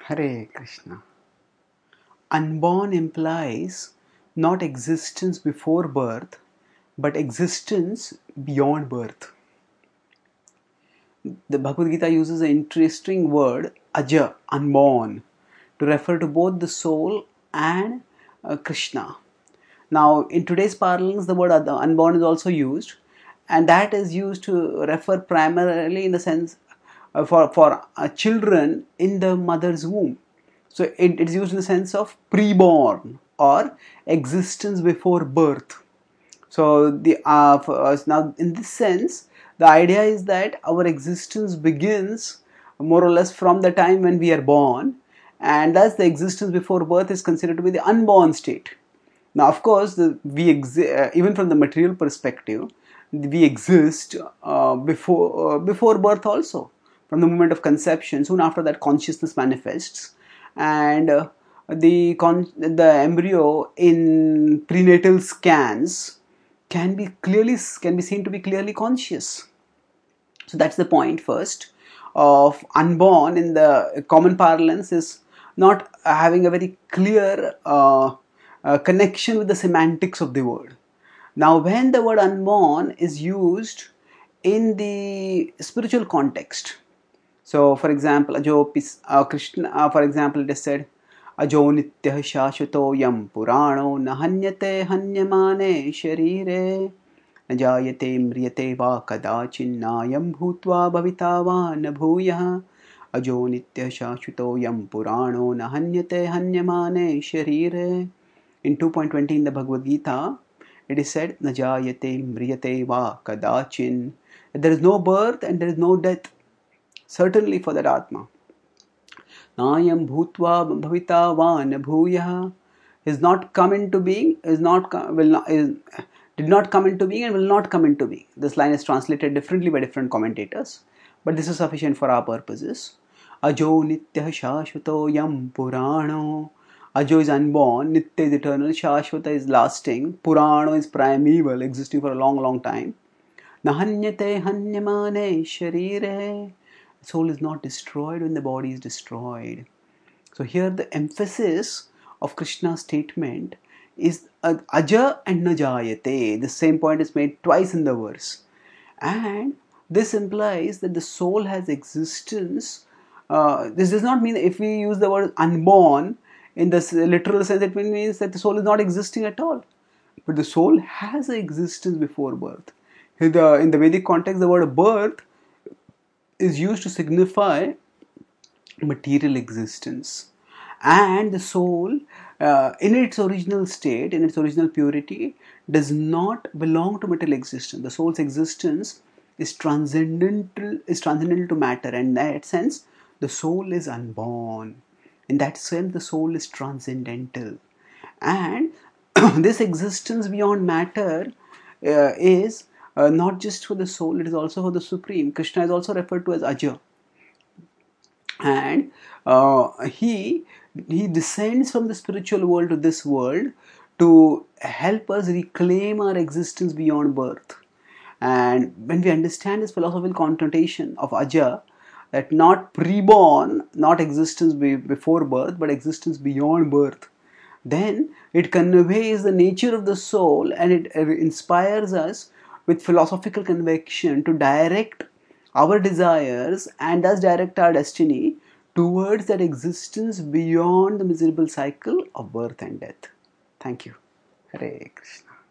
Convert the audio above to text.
Hare Krishna. Unborn implies not existence before birth, but existence beyond birth. The Bhagavad Gita uses an interesting word, aja, unborn, to refer to both the soul and Krishna. Now, in today's parlance, the word unborn is also used, and that is used to refer primarily in the sense for children in the mother's womb. So it is used in the sense of preborn or existence before birth. So for us now, in this sense, the idea is that our existence begins more or less from the time when we are born, and thus the existence before birth is considered to be the unborn state. Now, of course, even from the material perspective, we exist before birth also. From the moment of conception, soon after that, consciousness manifests, and the embryo in prenatal scans can be seen to be clearly conscious. So that's the point first of unborn in the common parlance is not having a very clear connection with the semantics of the word. Now, when the word unborn is used in the spiritual context, so for example, Krishna, for example, it is said, Ajo nityah shashvato yam purano nahanyate hanyamane sharire najayate mriyate va kadachinnayam bhutva bhavita va nabhuyah Ajo nityah shashvato yam purano nahanyate hanyamane sharire. In 2.20 in the Bhagavad Gita, it is said, Najayate mriyate va kadachin. There is no birth and there is no death, certainly for that Atma. Nayam bhutva bhavita va nabhuyah. Is not come into being, did not come into being and will not come into being. This line is translated differently by different commentators, but this is sufficient for our purposes. Ajo nityah shashvato yam purano. Ajo is unborn, Nitya is eternal, Shashvata is lasting, Purano is primeval, existing for a long, long time. Nahanyate hanyamane sharire. Soul is not destroyed when the body is destroyed. So here the emphasis of Krishna's statement is Aja and Najayate. The same point is made twice in the verse. And this implies that the soul has existence. This does not mean that if we use the word unborn, in the literal sense, it means that the soul is not existing at all. But the soul has an existence before birth. In the Vedic context, the word birth is used to signify material existence. And the soul, in its original state, in its original purity, does not belong to material existence. The soul's existence is transcendental to matter. And in that sense, the soul is unborn. In that sense, the soul is transcendental. And this existence beyond matter is not just for the soul, it is also for the Supreme. Krishna is also referred to as Aja. And he descends from the spiritual world to this world to help us reclaim our existence beyond birth. And when we understand this philosophical connotation of Aja, that not preborn, not existence before birth, but existence beyond birth, then it conveys the nature of the soul and it inspires us with philosophical conviction to direct our desires and thus direct our destiny towards that existence beyond the miserable cycle of birth and death. Thank you. Hare Krishna.